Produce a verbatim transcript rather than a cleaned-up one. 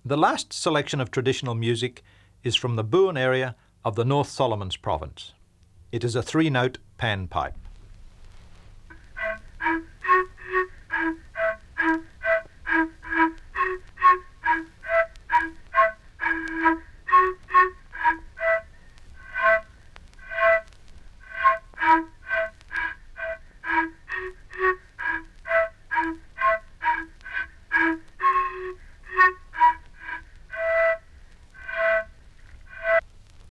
The last selection of traditional music is from the Boone area of the North Solomons province. It is a three-note pan pipe.